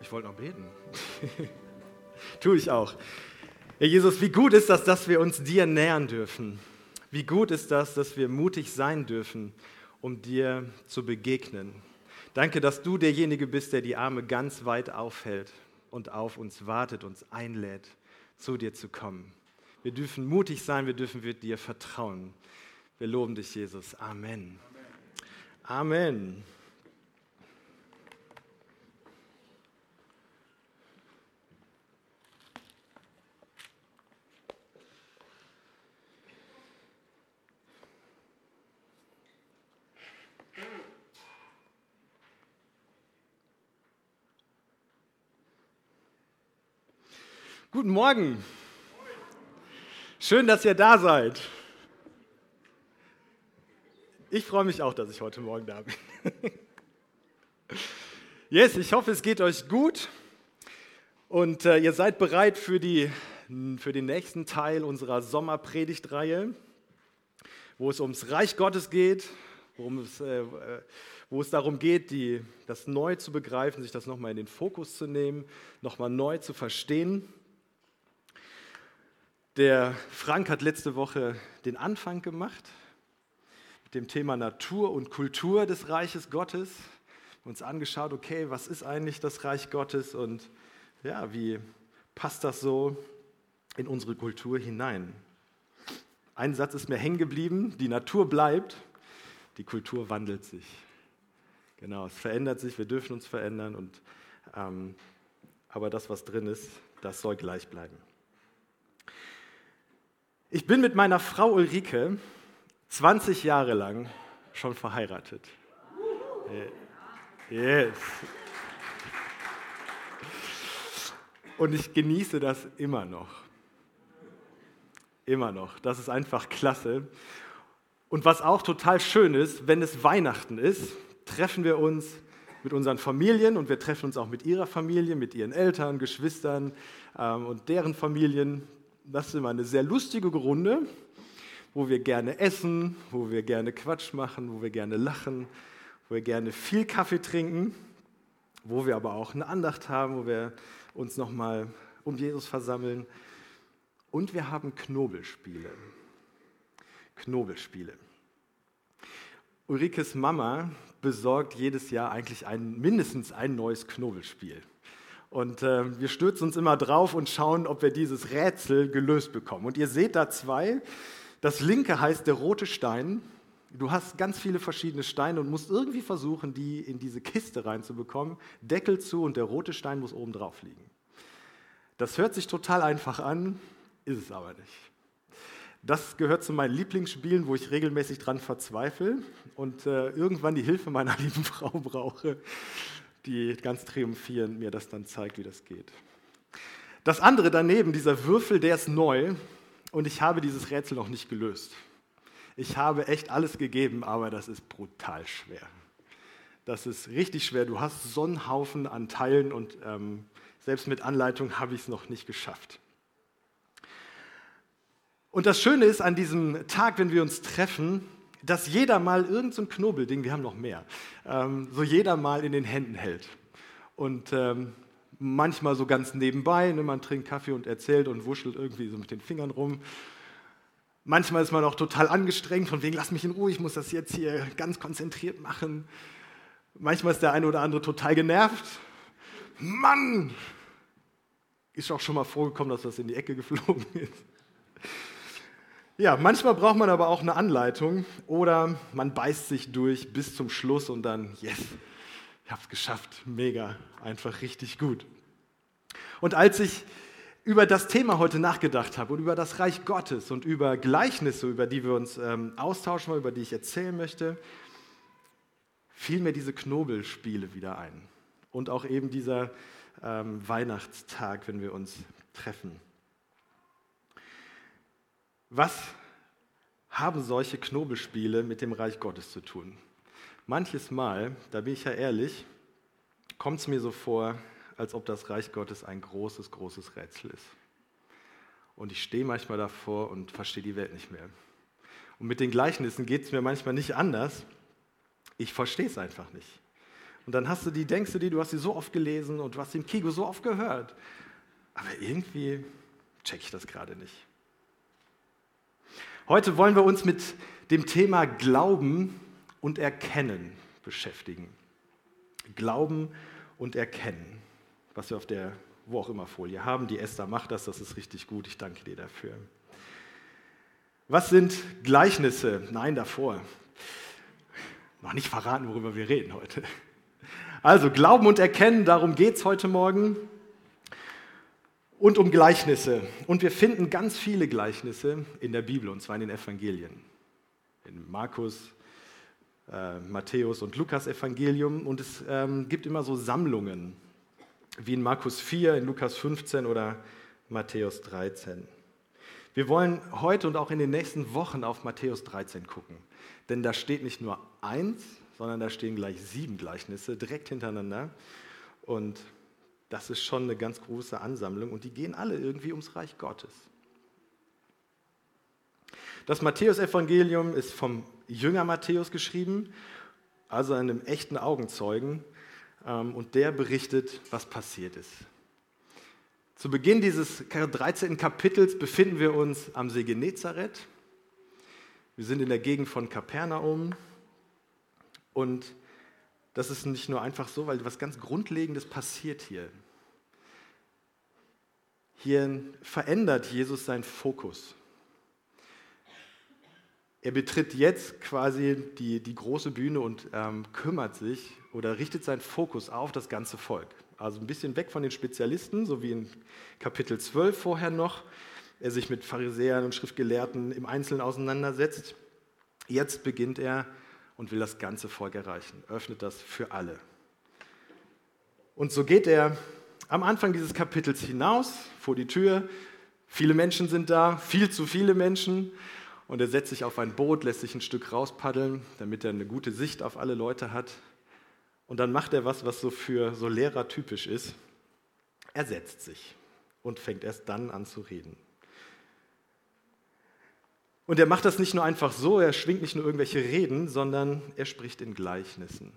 Ich wollte noch beten. Tue ich auch. Herr Jesus, wie gut ist das, dass wir uns dir nähern dürfen. Wie gut ist das, dass wir mutig sein dürfen, um dir zu begegnen. Danke, dass du derjenige bist, der die Arme ganz weit aufhält und auf uns wartet, uns einlädt, zu dir zu kommen. Wir dürfen mutig sein, wir dürfen dir vertrauen. Wir loben dich, Jesus. Amen. Amen. Guten Morgen. Schön, dass ihr da seid. Ich freue mich auch, dass ich heute Morgen da bin. Yes, ich hoffe, es geht euch gut und ihr seid bereit für den nächsten Teil unserer Sommerpredigtreihe, wo es ums Reich Gottes geht, wo es darum geht, das neu zu begreifen, sich das nochmal in den Fokus zu nehmen, nochmal neu zu verstehen. Der Frank hat letzte Woche den Anfang gemacht mit dem Thema Natur und Kultur des Reiches Gottes. Wir haben uns angeschaut, okay, was ist eigentlich das Reich Gottes und ja, wie passt das so in unsere Kultur hinein? Ein Satz ist mir hängen geblieben: Die Natur bleibt, die Kultur wandelt sich. Genau, es verändert sich, wir dürfen uns verändern, aber das, was drin ist, das soll gleich bleiben. Ich bin mit meiner Frau Ulrike 20 Jahre lang schon verheiratet. Yes. Und ich genieße das immer noch. Immer noch. Das ist einfach klasse. Und was auch total schön ist, wenn es Weihnachten ist, treffen wir uns mit unseren Familien und wir treffen uns auch mit ihrer Familie, mit ihren Eltern, Geschwistern und deren Familien. Das ist immer eine sehr lustige Runde, wo wir gerne essen, wo wir gerne Quatsch machen, wo wir gerne lachen, wo wir gerne viel Kaffee trinken, wo wir aber auch eine Andacht haben, wo wir uns nochmal um Jesus versammeln. Und wir haben Knobelspiele. Knobelspiele. Ulrikes Mama besorgt jedes Jahr eigentlich mindestens ein neues Knobelspiel. Und wir stürzen uns immer drauf und schauen, ob wir dieses Rätsel gelöst bekommen. Und ihr seht da zwei. Das linke heißt der rote Stein. Du hast ganz viele verschiedene Steine und musst irgendwie versuchen, die in diese Kiste reinzubekommen. Deckel zu und der rote Stein muss oben drauf liegen. Das hört sich total einfach an, ist es aber nicht. Das gehört zu meinen Lieblingsspielen, wo ich regelmäßig dran verzweifle und irgendwann die Hilfe meiner lieben Frau brauche, die ganz triumphierend mir das dann zeigt, wie das geht. Das andere daneben, dieser Würfel, der ist neu und ich habe dieses Rätsel noch nicht gelöst. Ich habe echt alles gegeben, aber das ist brutal schwer. Das ist richtig schwer. Du hast so einen Haufen an Teilen und selbst mit Anleitung habe ich es noch nicht geschafft. Und das Schöne ist an diesem Tag, wenn wir uns treffen, dass jeder mal irgend so ein Knobelding, wir haben noch mehr, so jeder mal in den Händen hält. Und manchmal so ganz nebenbei, man trinkt Kaffee und erzählt und wuschelt irgendwie so mit den Fingern rum. Manchmal ist man auch total angestrengt, von wegen, lass mich in Ruhe, ich muss das jetzt hier ganz konzentriert machen. Manchmal ist der eine oder andere total genervt. Mann! Ist auch schon mal vorgekommen, dass das in die Ecke geflogen ist. Ja, manchmal braucht man aber auch eine Anleitung oder man beißt sich durch bis zum Schluss und dann, yes, ich habe es geschafft, mega, einfach richtig gut. Und als ich über das Thema heute nachgedacht habe und über das Reich Gottes und über Gleichnisse, über die wir uns austauschen wollen, über die ich erzählen möchte, fiel mir diese Knobelspiele wieder ein und auch eben dieser Weihnachtstag, wenn wir uns treffen. Was haben solche Knobelspiele mit dem Reich Gottes zu tun? Manches Mal, da bin ich ja ehrlich, kommt es mir so vor, als ob das Reich Gottes ein großes, großes Rätsel ist. Und ich stehe manchmal davor und verstehe die Welt nicht mehr. Und mit den Gleichnissen geht es mir manchmal nicht anders. Ich verstehe es einfach nicht. Und dann denkst du dir, du hast sie so oft gelesen und du hast den Kigo so oft gehört. Aber irgendwie check ich das gerade nicht. Heute wollen wir uns mit dem Thema Glauben und Erkennen beschäftigen. Glauben und Erkennen, was wir auf der, wo auch immer, Folie haben. Die Esther macht das ist richtig gut. Ich danke dir dafür. Was sind Gleichnisse? Nein, davor. Noch nicht verraten, worüber wir reden heute. Also Glauben und Erkennen, darum geht es heute Morgen. Und um Gleichnisse. Und wir finden ganz viele Gleichnisse in der Bibel, und zwar in den Evangelien. In Markus, Matthäus und Lukas Evangelium. Und es gibt immer so Sammlungen, wie in Markus 4, in Lukas 15 oder Matthäus 13. Wir wollen heute und auch in den nächsten Wochen auf Matthäus 13 gucken. Denn da steht nicht nur eins, sondern da stehen gleich 7 Gleichnisse direkt hintereinander. Und das ist schon eine ganz große Ansammlung und die gehen alle irgendwie ums Reich Gottes. Das Matthäus-Evangelium ist vom Jünger Matthäus geschrieben, also einem echten Augenzeugen, und der berichtet, was passiert ist. Zu Beginn dieses 13. Kapitels befinden wir uns am See Genezareth. Wir sind in der Gegend von Kapernaum und das ist nicht nur einfach so, weil was ganz Grundlegendes passiert hier. Hier verändert Jesus seinen Fokus. Er betritt jetzt quasi die große Bühne und kümmert sich oder richtet seinen Fokus auf das ganze Volk. Also ein bisschen weg von den Spezialisten, so wie in Kapitel 12 vorher noch. Er sich mit Pharisäern und Schriftgelehrten im Einzelnen auseinandersetzt. Jetzt beginnt er und will das ganze Volk erreichen, öffnet das für alle. Und so geht er am Anfang dieses Kapitels hinaus, vor die Tür. Viele Menschen sind da, viel zu viele Menschen. Und er setzt sich auf ein Boot, lässt sich ein Stück rauspaddeln, damit er eine gute Sicht auf alle Leute hat. Und dann macht er was so für so Lehrer typisch ist. Er setzt sich und fängt erst dann an zu reden. Und er macht das nicht nur einfach so, er schwingt nicht nur irgendwelche Reden, sondern er spricht in Gleichnissen.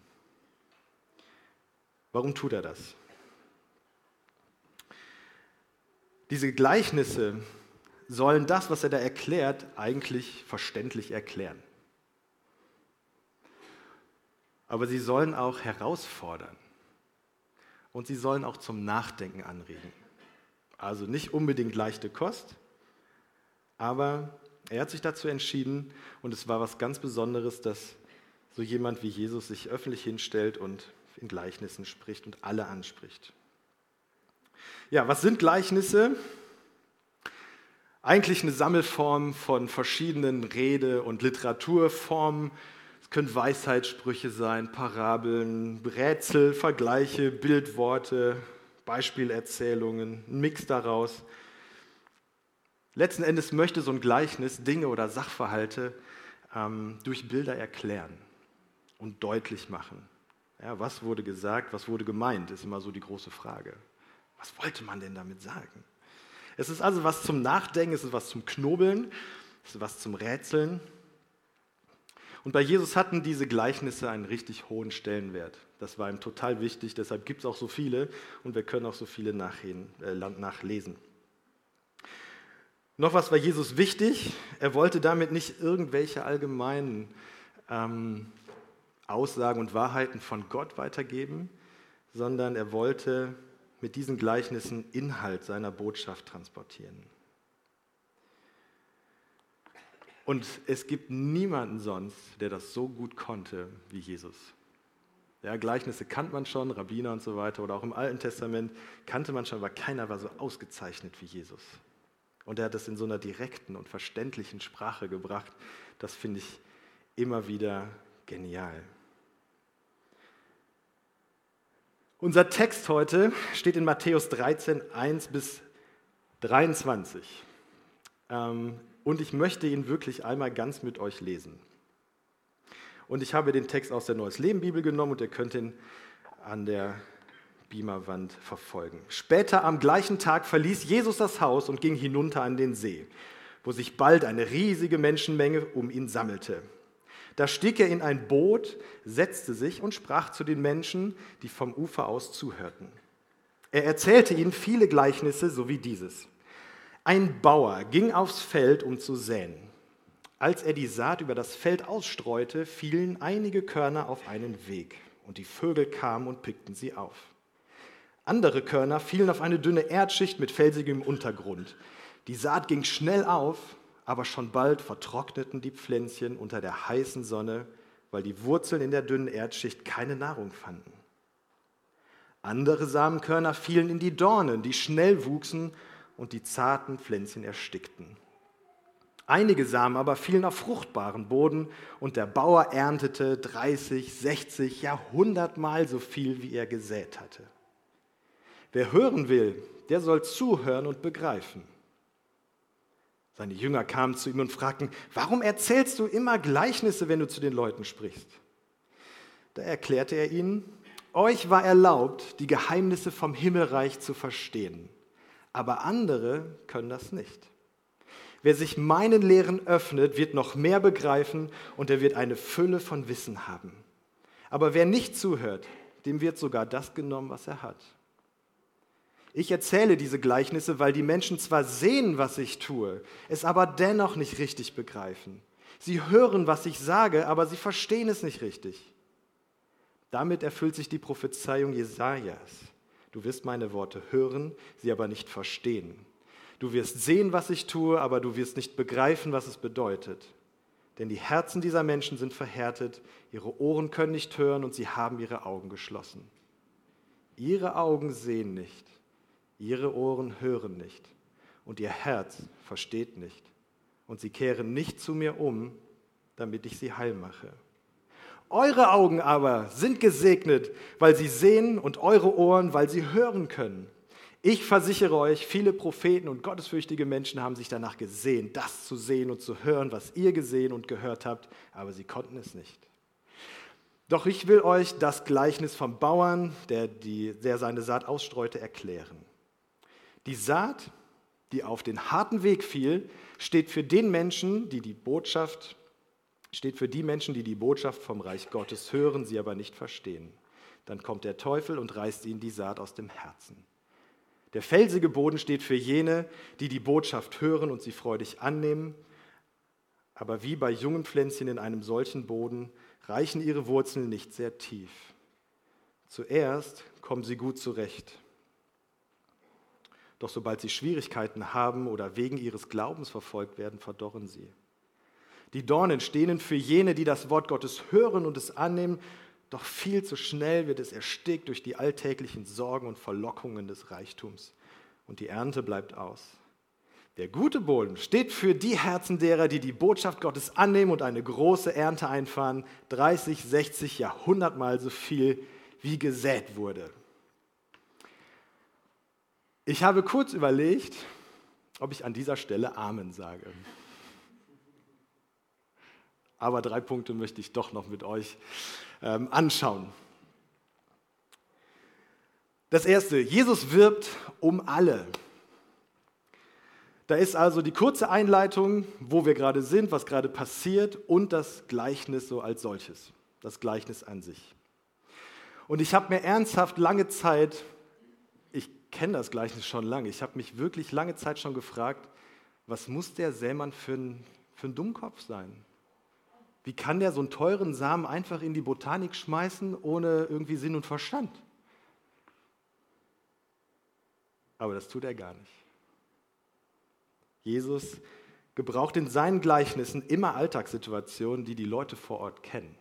Warum tut er das? Diese Gleichnisse sollen das, was er da erklärt, eigentlich verständlich erklären. Aber sie sollen auch herausfordern und sie sollen auch zum Nachdenken anregen. Also nicht unbedingt leichte Kost, aber er hat sich dazu entschieden und es war was ganz Besonderes, dass so jemand wie Jesus sich öffentlich hinstellt und in Gleichnissen spricht und alle anspricht. Ja, was sind Gleichnisse? Eigentlich eine Sammelform von verschiedenen Rede- und Literaturformen. Es können Weisheitssprüche sein, Parabeln, Rätsel, Vergleiche, Bildworte, Beispielerzählungen, ein Mix daraus. Letzten Endes möchte so ein Gleichnis Dinge oder Sachverhalte durch Bilder erklären und deutlich machen. Ja, was wurde gesagt, was wurde gemeint, ist immer so die große Frage. Was wollte man denn damit sagen? Es ist also was zum Nachdenken, es ist was zum Knobeln, es ist was zum Rätseln. Und bei Jesus hatten diese Gleichnisse einen richtig hohen Stellenwert. Das war ihm total wichtig, deshalb gibt es auch so viele und wir können auch so viele nachlesen. Noch was war Jesus wichtig, er wollte damit nicht irgendwelche allgemeinen Aussagen und Wahrheiten von Gott weitergeben, sondern er wollte mit diesen Gleichnissen Inhalt seiner Botschaft transportieren. Und es gibt niemanden sonst, der das so gut konnte wie Jesus. Ja, Gleichnisse kannte man schon, Rabbiner und so weiter, oder auch im Alten Testament kannte man schon, aber keiner war so ausgezeichnet wie Jesus. Und er hat das in so einer direkten und verständlichen Sprache gebracht. Das finde ich immer wieder genial. Unser Text heute steht in Matthäus 13, 1 bis 23. Und ich möchte ihn wirklich einmal ganz mit euch lesen. Und ich habe den Text aus der Neues Leben Bibel genommen und ihr könnt ihn an der Beamerwand verfolgen. Später am gleichen Tag verließ Jesus das Haus und ging hinunter an den See, wo sich bald eine riesige Menschenmenge um ihn sammelte. Da stieg er in ein Boot, setzte sich und sprach zu den Menschen, die vom Ufer aus zuhörten. Er erzählte ihnen viele Gleichnisse, so wie dieses. Ein Bauer ging aufs Feld, um zu säen. Als er die Saat über das Feld ausstreute, fielen einige Körner auf einen Weg, und die Vögel kamen und pickten sie auf. Andere Körner fielen auf eine dünne Erdschicht mit felsigem Untergrund. Die Saat ging schnell auf, aber schon bald vertrockneten die Pflänzchen unter der heißen Sonne, weil die Wurzeln in der dünnen Erdschicht keine Nahrung fanden. Andere Samenkörner fielen in die Dornen, die schnell wuchsen und die zarten Pflänzchen erstickten. Einige Samen aber fielen auf fruchtbaren Boden und der Bauer erntete 30, 60, ja 100-mal so viel, wie er gesät hatte. Wer hören will, der soll zuhören und begreifen. Seine Jünger kamen zu ihm und fragten, warum erzählst du immer Gleichnisse, wenn du zu den Leuten sprichst? Da erklärte er ihnen, euch war erlaubt, die Geheimnisse vom Himmelreich zu verstehen, aber andere können das nicht. Wer sich meinen Lehren öffnet, wird noch mehr begreifen und er wird eine Fülle von Wissen haben. Aber wer nicht zuhört, dem wird sogar das genommen, was er hat. Ich erzähle diese Gleichnisse, weil die Menschen zwar sehen, was ich tue, es aber dennoch nicht richtig begreifen. Sie hören, was ich sage, aber sie verstehen es nicht richtig. Damit erfüllt sich die Prophezeiung Jesajas. Du wirst meine Worte hören, sie aber nicht verstehen. Du wirst sehen, was ich tue, aber du wirst nicht begreifen, was es bedeutet. Denn die Herzen dieser Menschen sind verhärtet, ihre Ohren können nicht hören und sie haben ihre Augen geschlossen. Ihre Augen sehen nicht. Ihre Ohren hören nicht und ihr Herz versteht nicht. Und sie kehren nicht zu mir um, damit ich sie heil mache. Eure Augen aber sind gesegnet, weil sie sehen und eure Ohren, weil sie hören können. Ich versichere euch, viele Propheten und gottesfürchtige Menschen haben sich danach gesehnt, das zu sehen und zu hören, was ihr gesehen und gehört habt, aber sie konnten es nicht. Doch ich will euch das Gleichnis vom Bauern, der seine Saat ausstreute, erklären. Die Saat, die auf den harten Weg fiel, steht für die Menschen, die die Botschaft vom Reich Gottes hören, sie aber nicht verstehen. Dann kommt der Teufel und reißt ihnen die Saat aus dem Herzen. Der felsige Boden steht für jene, die die Botschaft hören und sie freudig annehmen, aber wie bei jungen Pflänzchen in einem solchen Boden reichen ihre Wurzeln nicht sehr tief. Zuerst kommen sie gut zurecht. Doch sobald sie Schwierigkeiten haben oder wegen ihres Glaubens verfolgt werden, verdorren sie. Die Dornen stehen für jene, die das Wort Gottes hören und es annehmen, doch viel zu schnell wird es erstickt durch die alltäglichen Sorgen und Verlockungen des Reichtums. Und die Ernte bleibt aus. Der gute Boden steht für die Herzen derer, die die Botschaft Gottes annehmen und eine große Ernte einfahren, 30, 60, ja 100-mal so viel, wie gesät wurde. Ich habe kurz überlegt, ob ich an dieser Stelle Amen sage. Aber 3 Punkte möchte ich doch noch mit euch anschauen. Das erste, Jesus wirbt um alle. Da ist also die kurze Einleitung, wo wir gerade sind, was gerade passiert und das Gleichnis so als solches, das Gleichnis an sich. Und ich habe mir ernsthaft lange Zeit, ich kenne das Gleichnis schon lange, ich habe mich wirklich lange Zeit schon gefragt, was muss der Sämann für ein Dummkopf sein? Wie kann der so einen teuren Samen einfach in die Botanik schmeißen, ohne irgendwie Sinn und Verstand? Aber das tut er gar nicht. Jesus gebraucht in seinen Gleichnissen immer Alltagssituationen, die die Leute vor Ort kennen.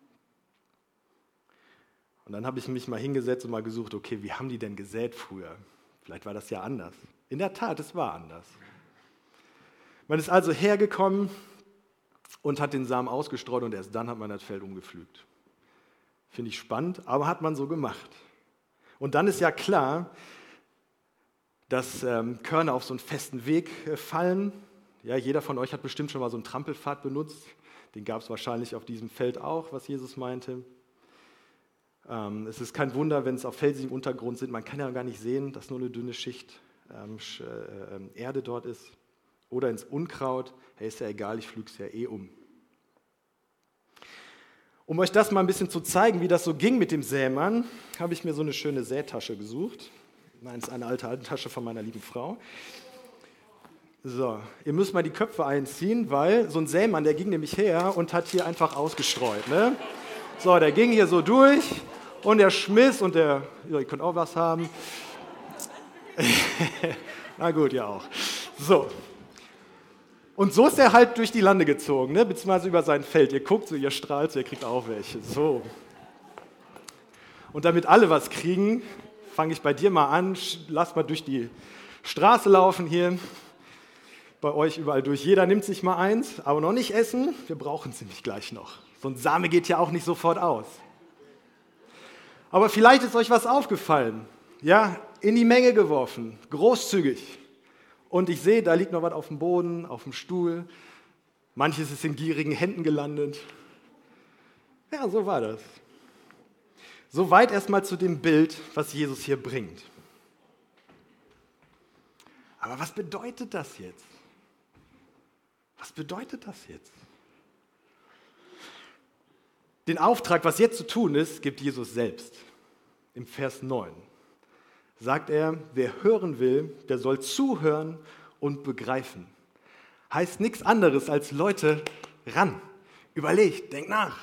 Und dann habe ich mich mal hingesetzt und mal gesucht, okay, wie haben die denn gesät früher? Vielleicht war das ja anders. In der Tat, es war anders. Man ist also hergekommen und hat den Samen ausgestreut und erst dann hat man das Feld umgepflügt. Finde ich spannend, aber hat man so gemacht. Und dann ist ja klar, dass Körner auf so einen festen Weg fallen. Ja, jeder von euch hat bestimmt schon mal so einen Trampelpfad benutzt. Den gab es wahrscheinlich auf diesem Feld auch, was Jesus meinte. Es ist kein Wunder, wenn es auf felsigem Untergrund sind. Man kann ja gar nicht sehen, dass nur eine dünne Schicht Erde dort ist. Oder ins Unkraut. Hey, ist ja egal, ich pflüge es ja eh um. Um euch das mal ein bisschen zu zeigen, wie das so ging mit dem Sämann, habe ich mir so eine schöne Sätasche gesucht. Nein, das ist eine alte Tasche von meiner lieben Frau. So, ihr müsst mal die Köpfe einziehen, weil so ein Sämann, der ging nämlich her und hat hier einfach ausgestreut. Ne? So, der ging hier so durch und der schmiss und ja, ihr könnt auch was haben. Na gut, ihr auch. So. Und so ist er halt durch die Lande gezogen, ne? Beziehungsweise über sein Feld. Ihr guckt so, ihr strahlt so, ihr kriegt auch welche. So. Und damit alle was kriegen, fange ich bei dir mal an. Lass mal durch die Straße laufen hier. Bei euch überall durch. Jeder nimmt sich mal eins, aber noch nicht essen. Wir brauchen es nämlich gleich noch. So ein Same geht ja auch nicht sofort aus. Aber vielleicht ist euch was aufgefallen. Ja, in die Menge geworfen, großzügig. Und ich sehe, da liegt noch was auf dem Boden, auf dem Stuhl. Manches ist in gierigen Händen gelandet. Ja, so war das. Soweit erstmal zu dem Bild, was Jesus hier bringt. Aber was bedeutet das jetzt? Was bedeutet das jetzt? Den Auftrag, was jetzt zu tun ist, gibt Jesus selbst. Im Vers 9 sagt er, wer hören will, der soll zuhören und begreifen. Heißt nichts anderes als Leute, ran, überlegt, denkt nach.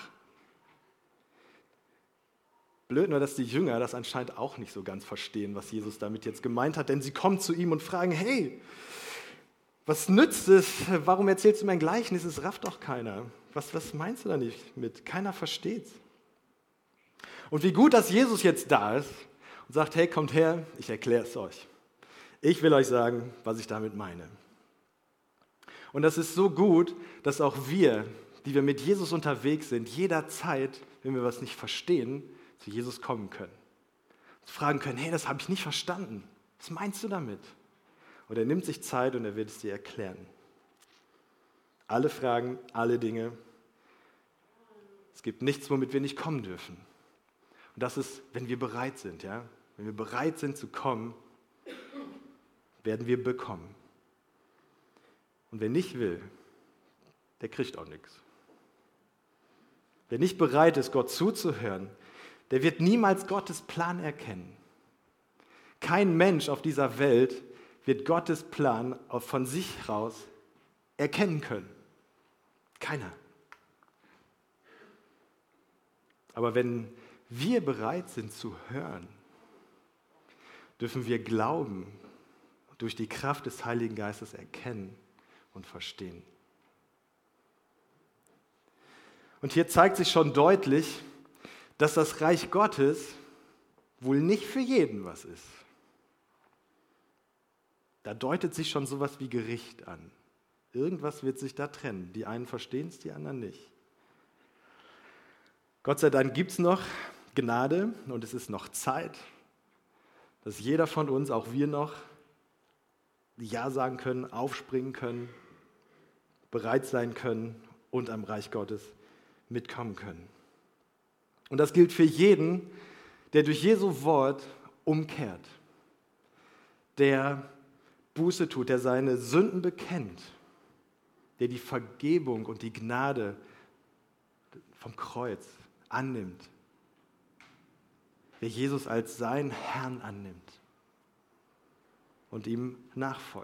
Blöd nur, dass die Jünger das anscheinend auch nicht so ganz verstehen, was Jesus damit jetzt gemeint hat, denn sie kommen zu ihm und fragen, hey, was nützt es? Warum erzählst du mir ein Gleichnis? Es rafft doch keiner. Was meinst du da nicht mit? Keiner versteht's. Und wie gut, dass Jesus jetzt da ist und sagt, hey, kommt her, ich erkläre es euch. Ich will euch sagen, was ich damit meine. Und das ist so gut, dass auch wir, die wir mit Jesus unterwegs sind, jederzeit, wenn wir was nicht verstehen, zu Jesus kommen können. Uns fragen können, hey, das habe ich nicht verstanden. Was meinst du damit? Und er nimmt sich Zeit und er wird es dir erklären. Alle Fragen, alle Dinge. Es gibt nichts, womit wir nicht kommen dürfen. Und das ist, wenn wir bereit sind. Ja? Wenn wir bereit sind zu kommen, werden wir bekommen. Und wer nicht will, der kriegt auch nichts. Wer nicht bereit ist, Gott zuzuhören, der wird niemals Gottes Plan erkennen. Kein Mensch auf dieser Welt wird Gottes Plan von sich raus erkennen können. Keiner. Aber wenn wir bereit sind zu hören, dürfen wir glauben und durch die Kraft des Heiligen Geistes erkennen und verstehen. Und hier zeigt sich schon deutlich, dass das Reich Gottes wohl nicht für jeden was ist. Da deutet sich schon sowas wie Gericht an. Irgendwas wird sich da trennen. Die einen verstehen es, die anderen nicht. Gott sei Dank gibt es noch Gnade und es ist noch Zeit, dass jeder von uns, auch wir noch, Ja sagen können, aufspringen können, bereit sein können und am Reich Gottes mitkommen können. Und das gilt für jeden, der durch Jesu Wort umkehrt, der Buße tut, der seine Sünden bekennt, der die Vergebung und die Gnade vom Kreuz annimmt, wer Jesus als seinen Herrn annimmt und ihm nachfolgt.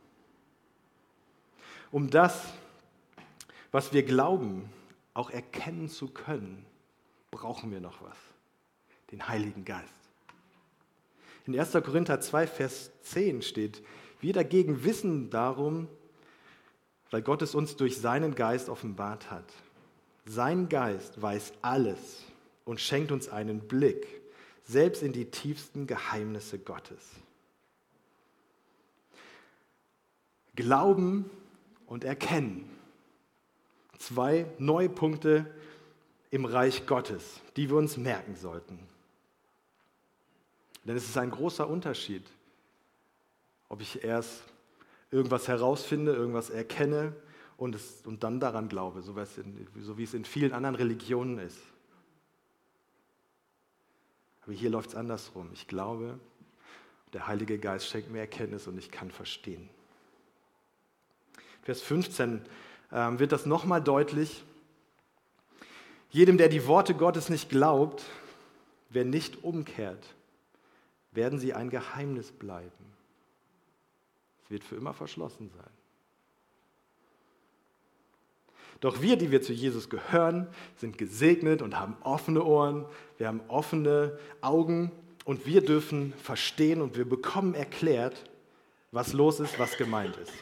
Um das, was wir glauben, auch erkennen zu können, brauchen wir noch was, den Heiligen Geist. In 1. Korinther 2, Vers 10 steht, wir dagegen wissen darum, weil Gott es uns durch seinen Geist offenbart hat. Sein Geist weiß alles und schenkt uns einen Blick, selbst in die tiefsten Geheimnisse Gottes. Glauben und Erkennen. 2 neue Punkte im Reich Gottes, die wir uns merken sollten. Denn es ist ein großer Unterschied, ob ich erst irgendwas herausfinde, irgendwas erkenne und dann daran glaube, so wie es in vielen anderen Religionen ist. Aber hier läuft es andersrum. Ich glaube, der Heilige Geist schenkt mir Erkenntnis und ich kann verstehen. Vers 15 wird das nochmal deutlich. Jedem, der die Worte Gottes nicht glaubt, wer nicht umkehrt, werden sie ein Geheimnis bleiben. Es wird für immer verschlossen sein. Doch wir, die wir zu Jesus gehören, sind gesegnet und haben offene Ohren, wir haben offene Augen und wir dürfen verstehen und wir bekommen erklärt, was los ist, was gemeint ist.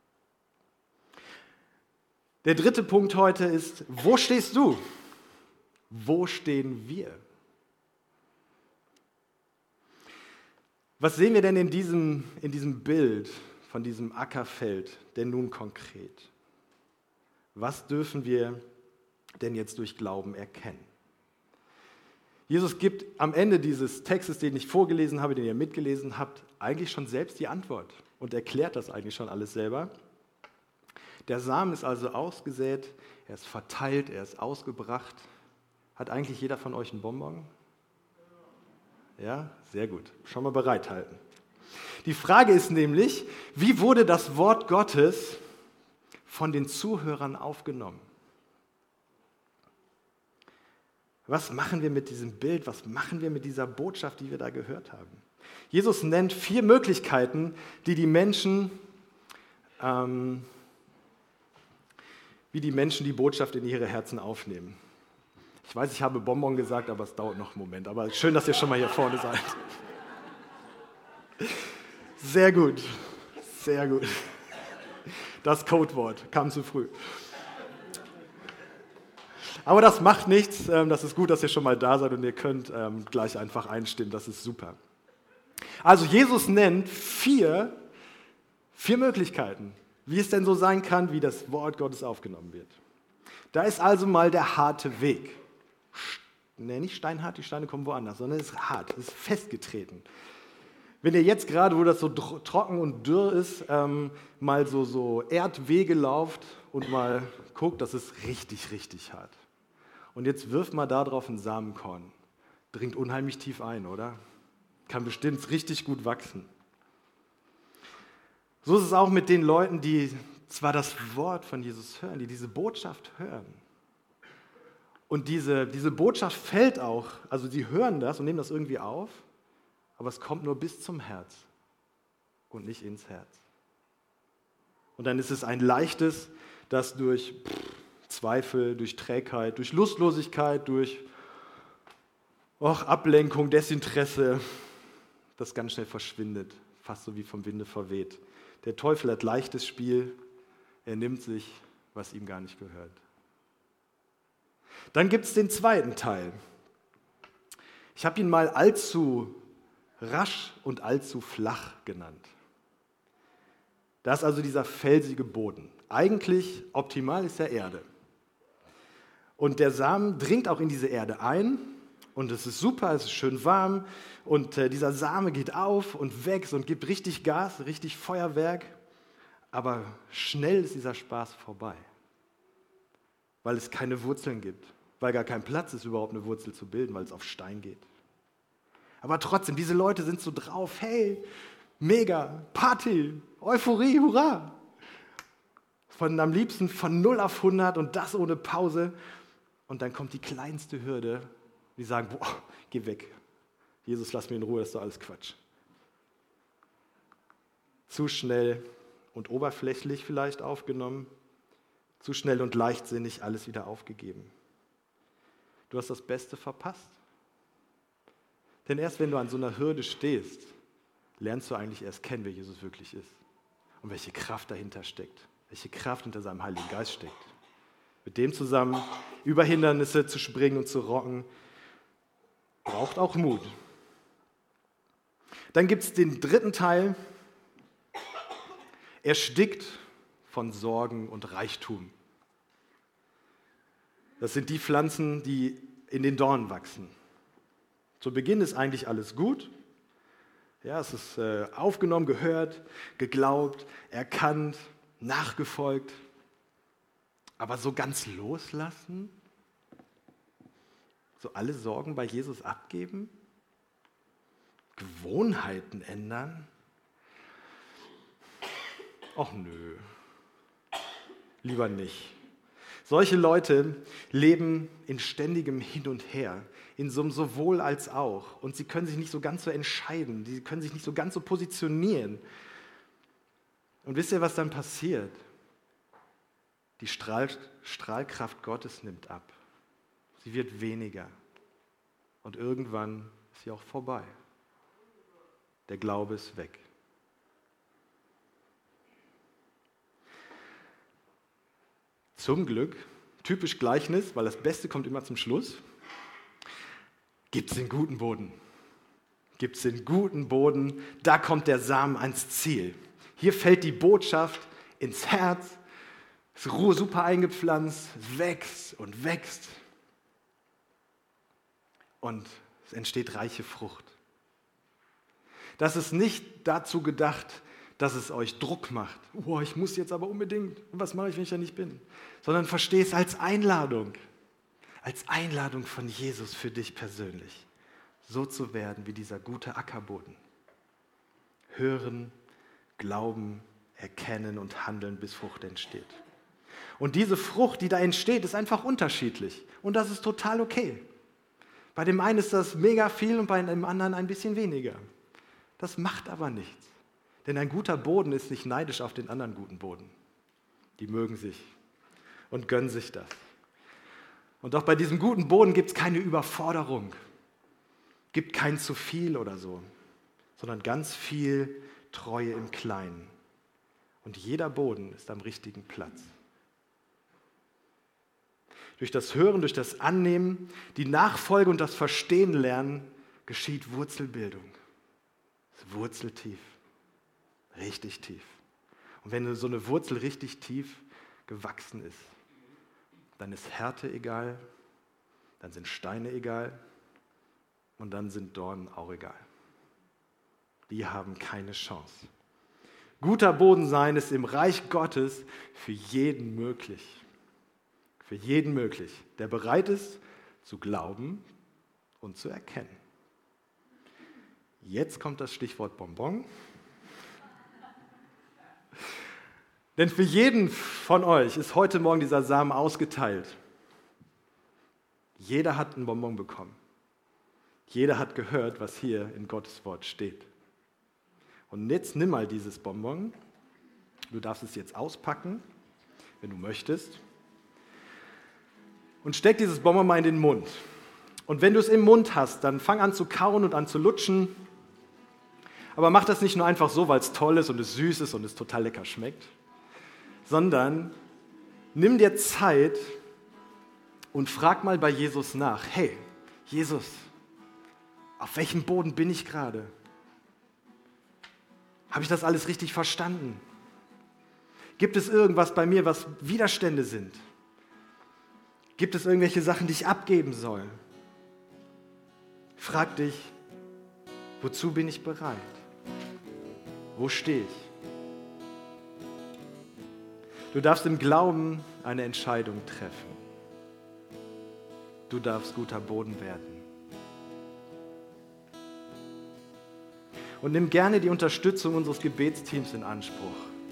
Der dritte Punkt heute ist, wo stehst du? Wo stehen wir? Was sehen wir denn in diesem Bild von diesem Ackerfeld denn nun konkret? Was dürfen wir denn jetzt durch Glauben erkennen? Jesus gibt am Ende dieses Textes, den ich vorgelesen habe, den ihr mitgelesen habt, eigentlich schon selbst die Antwort und erklärt das eigentlich schon alles selber. Der Samen ist also ausgesät, er ist verteilt, er ist ausgebracht. Hat eigentlich jeder von euch einen Bonbon? Ja, sehr gut. Schon mal bereithalten. Die Frage ist nämlich, wie wurde das Wort Gottes von den Zuhörern aufgenommen? Was machen wir mit diesem Bild? Was machen wir mit dieser Botschaft, die wir da gehört haben? Jesus nennt 4 Möglichkeiten, wie die Menschen die Botschaft in ihre Herzen aufnehmen. Ich weiß, ich habe Bonbon gesagt, aber es dauert noch einen Moment. Aber schön, dass ihr schon mal hier vorne seid. Sehr gut, sehr gut. Das Codewort kam zu früh. Aber das macht nichts. Das ist gut, dass ihr schon mal da seid und ihr könnt gleich einfach einstimmen. Das ist super. Also Jesus nennt 4 Möglichkeiten, wie es denn so sein kann, wie das Wort Gottes aufgenommen wird. Da ist also mal der harte Weg. Nicht steinhart, die Steine kommen woanders, sondern es ist hart, es ist festgetreten. Wenn ihr jetzt gerade, wo das so trocken und dürr ist, mal so Erdwege lauft und mal guckt, das ist richtig, richtig hart. Und jetzt wirft mal da drauf ein Samenkorn. Dringt unheimlich tief ein, oder? Kann bestimmt richtig gut wachsen. So ist es auch mit den Leuten, die zwar das Wort von Jesus hören, die diese Botschaft hören. Und diese Botschaft fällt auch, also sie hören das und nehmen das irgendwie auf, aber es kommt nur bis zum Herz und nicht ins Herz. Und dann ist es ein leichtes, das durch Zweifel, durch Trägheit, durch Lustlosigkeit, durch Ablenkung, Desinteresse, das ganz schnell verschwindet, fast so wie vom Winde verweht. Der Teufel hat leichtes Spiel, er nimmt sich, was ihm gar nicht gehört. Dann gibt es den zweiten Teil. Ich habe ihn mal allzu rasch und allzu flach genannt. Da ist also dieser felsige Boden. Eigentlich optimal ist der Erde. Und der Samen dringt auch in diese Erde ein und es ist super, es ist schön warm und dieser Same geht auf und wächst und gibt richtig Gas, richtig Feuerwerk, aber schnell ist dieser Spaß vorbei, weil es keine Wurzeln gibt, weil gar kein Platz ist, überhaupt eine Wurzel zu bilden, weil es auf Stein geht. Aber trotzdem, diese Leute sind so drauf, hey, mega, Party, Euphorie, hurra! Am liebsten von 0 auf 100 und das ohne Pause. Und dann kommt die kleinste Hürde, die sagen, boah, geh weg. Jesus, lass mir in Ruhe, das ist doch alles Quatsch. Zu schnell und oberflächlich vielleicht aufgenommen, zu schnell und leichtsinnig alles wieder aufgegeben. Du hast das Beste verpasst. Denn erst wenn du an so einer Hürde stehst, lernst du eigentlich erst kennen, wer Jesus wirklich ist und welche Kraft dahinter steckt, welche Kraft hinter seinem Heiligen Geist steckt. Mit dem zusammen über Hindernisse zu springen und zu rocken, braucht auch Mut. Dann gibt es den dritten Teil. Erstickt von Sorgen und Reichtum. Das sind die Pflanzen, die in den Dornen wachsen. Zu Beginn ist eigentlich alles gut. Ja, es ist aufgenommen, gehört, geglaubt, erkannt, nachgefolgt. Aber so ganz loslassen? So alle Sorgen bei Jesus abgeben? Gewohnheiten ändern? Ach nö, lieber nicht. Solche Leute leben in ständigem Hin und Her, in so einem sowohl als auch. Und sie können sich nicht so ganz so entscheiden, sie können sich nicht so ganz so positionieren. Und wisst ihr, was dann passiert? Die Strahlkraft Gottes nimmt ab. Sie wird weniger. Und irgendwann ist sie auch vorbei. Der Glaube ist weg. Zum Glück, typisch Gleichnis, weil das Beste kommt immer zum Schluss, gibt es den guten Boden. Gibt es den guten Boden, da kommt der Samen ans Ziel. Hier fällt die Botschaft ins Herz, ist super eingepflanzt, es wächst und wächst. Und es entsteht reiche Frucht. Das ist nicht dazu gedacht, dass es euch Druck macht. Oh, ich muss jetzt aber unbedingt. Und was mache ich, wenn ich ja nicht bin? Sondern versteh es als Einladung. Als Einladung von Jesus für dich persönlich. So zu werden wie dieser gute Ackerboden. Hören, glauben, erkennen und handeln, bis Frucht entsteht. Und diese Frucht, die da entsteht, ist einfach unterschiedlich. Und das ist total okay. Bei dem einen ist das mega viel und bei dem anderen ein bisschen weniger. Das macht aber nichts. Denn ein guter Boden ist nicht neidisch auf den anderen guten Boden. Die mögen sich und gönnen sich das. Und auch bei diesem guten Boden gibt es keine Überforderung, gibt kein zu viel oder so, sondern ganz viel Treue im Kleinen. Und jeder Boden ist am richtigen Platz. Durch das Hören, durch das Annehmen, die Nachfolge und das Verstehen lernen, geschieht Wurzelbildung. Das ist wurzeltief, richtig tief. Und wenn so eine Wurzel richtig tief gewachsen ist, dann ist Härte egal, dann sind Steine egal und dann sind Dornen auch egal. Die haben keine Chance. Guter Boden sein ist im Reich Gottes für jeden möglich. Für jeden möglich, der bereit ist, zu glauben und zu erkennen. Jetzt kommt das Stichwort Bonbon. Denn für jeden von euch ist heute Morgen dieser Samen ausgeteilt. Jeder hat ein Bonbon bekommen. Jeder hat gehört, was hier in Gottes Wort steht. Und jetzt nimm mal dieses Bonbon. Du darfst es jetzt auspacken, wenn du möchtest. Und steck dieses Bonbon mal in den Mund. Und wenn du es im Mund hast, dann fang an zu kauen und an zu lutschen. Aber mach das nicht nur einfach so, weil es toll ist und es süß ist und es total lecker schmeckt, sondern nimm dir Zeit und frag mal bei Jesus nach. Hey, Jesus, auf welchem Boden bin ich gerade? Habe ich das alles richtig verstanden? Gibt es irgendwas bei mir, was Widerstände sind? Gibt es irgendwelche Sachen, die ich abgeben soll? Frag dich, wozu bin ich bereit? Wo stehe ich? Du darfst im Glauben eine Entscheidung treffen. Du darfst guter Boden werden. Und nimm gerne die Unterstützung unseres Gebetsteams in Anspruch.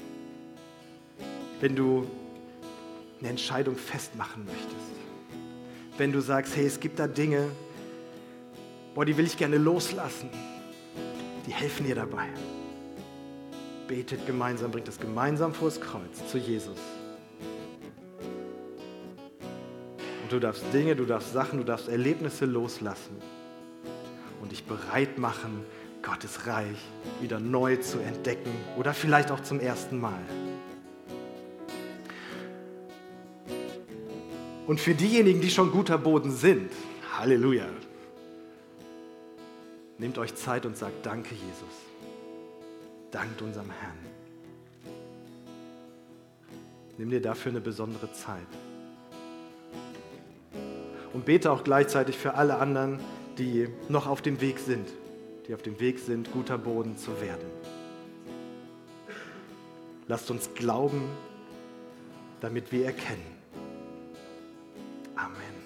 Wenn du eine Entscheidung festmachen möchtest. Wenn du sagst, hey, es gibt da Dinge, die will ich gerne loslassen. Die helfen dir dabei. Betet gemeinsam, bringt es gemeinsam vors Kreuz zu Jesus. Und du darfst Dinge, du darfst Sachen, du darfst Erlebnisse loslassen und dich bereit machen, Gottes Reich wieder neu zu entdecken oder vielleicht auch zum ersten Mal. Und für diejenigen, die schon guter Boden sind, Halleluja, nehmt euch Zeit und sagt, danke Jesus. Dankt unserem Herrn. Nimm dir dafür eine besondere Zeit. Und bete auch gleichzeitig für alle anderen, die noch auf dem Weg sind, guter Boden zu werden. Lasst uns glauben, damit wir erkennen. Amen.